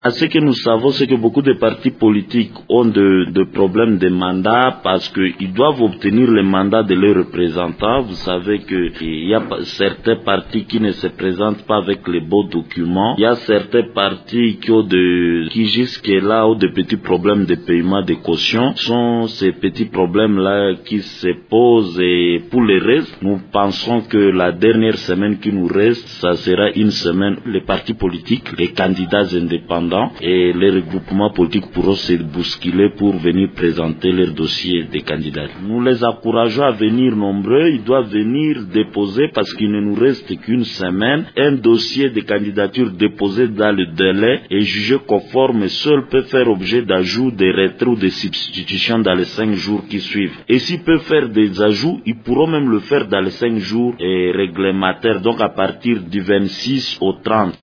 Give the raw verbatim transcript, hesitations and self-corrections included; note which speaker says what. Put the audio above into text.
Speaker 1: À ce que nous savons, c'est que beaucoup de partis politiques ont de, de problèmes de mandat parce qu'ils doivent obtenir le mandat de leurs représentants. Vous savez qu'il y a certains partis qui ne se présentent pas avec les beaux documents. Il y a certains partis qui ont de, qui jusque-là ont de petits problèmes de paiement de caution. Ce sont ces petits problèmes-là qui se posent et pour le reste, nous pensons que la dernière semaine qui nous reste, ça sera une semaine, les partis politiques, les candidats indépendants et les regroupements politiques pourront se bousculer pour venir présenter leur dossier de candidat. Nous les encourageons à venir nombreux, ils doivent venir déposer parce qu'il ne nous reste qu'une semaine, un dossier de candidature déposé dans le délai et jugé conforme seul peut faire objet d'ajout, de retrait ou de substitution dans les cinq jours qui suivent. Et s'ils peuvent faire des ajouts, ils pourront même le faire dans les cinq jours réglementaires, donc à partir du vingt-six au trente.